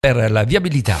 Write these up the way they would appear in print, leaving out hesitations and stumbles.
per la viabilità.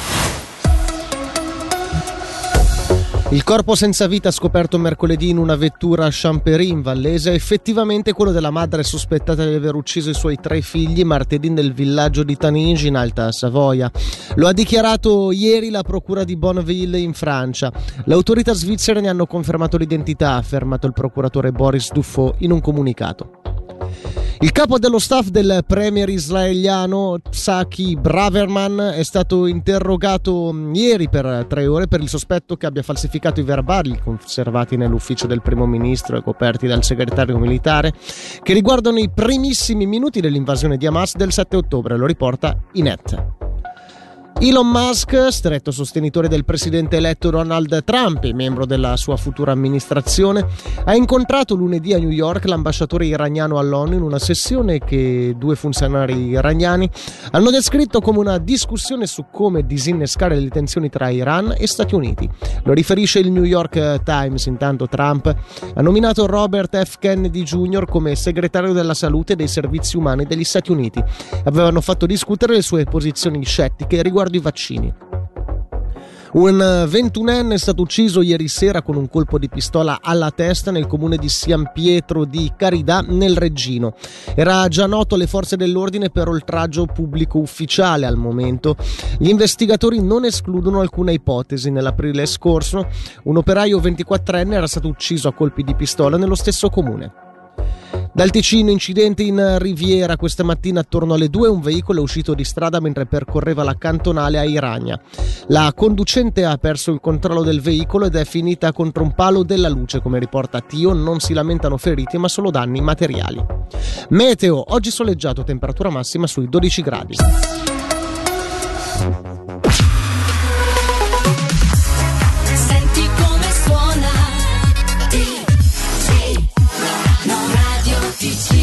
Il corpo senza vita scoperto mercoledì in una vettura a Champéry in Vallese è effettivamente quello della madre sospettata di aver ucciso i suoi 3 figli martedì nel villaggio di Taninges in Alta Savoia. Lo ha dichiarato ieri la procura di Bonneville in Francia. Le autorità svizzere ne hanno confermato l'identità, ha affermato il procuratore Boris Dufaux in un comunicato. Il capo dello staff del premier israeliano Psaki Braverman è stato interrogato ieri per 3 ore per il sospetto che abbia falsificato i verbali conservati nell'ufficio del primo ministro e coperti dal segretario militare, che riguardano i primissimi minuti dell'invasione di Hamas del 7 ottobre, lo riporta Ynet. Elon Musk, stretto sostenitore del presidente eletto Donald Trump e membro della sua futura amministrazione, ha incontrato lunedì a New York l'ambasciatore iraniano all'ONU in una sessione che 2 funzionari iraniani hanno descritto come una discussione su come disinnescare le tensioni tra Iran e Stati Uniti. Lo riferisce il New York Times. Intanto Trump ha nominato Robert F. Kennedy Jr. come segretario della salute e dei servizi umani degli Stati Uniti. Avevano fatto discutere le sue posizioni scettiche riguardo i vaccini. Un 21enne è stato ucciso ieri sera con un colpo di pistola alla testa nel comune di San Pietro di Caridà nel Reggino. Era già noto alle forze dell'ordine per oltraggio pubblico ufficiale. Al momento gli investigatori non escludono alcuna ipotesi. Nell'aprile scorso un operaio 24enne era stato ucciso a colpi di pistola nello stesso comune. Dal Ticino, incidente in Riviera. Questa mattina attorno alle 2 un veicolo è uscito di strada mentre percorreva la cantonale a Iragna. La conducente ha perso il controllo del veicolo ed è finita contro un palo della luce, come riporta Tio. Non si lamentano feriti ma solo danni materiali. Meteo, oggi soleggiato, temperatura massima sui 12 gradi.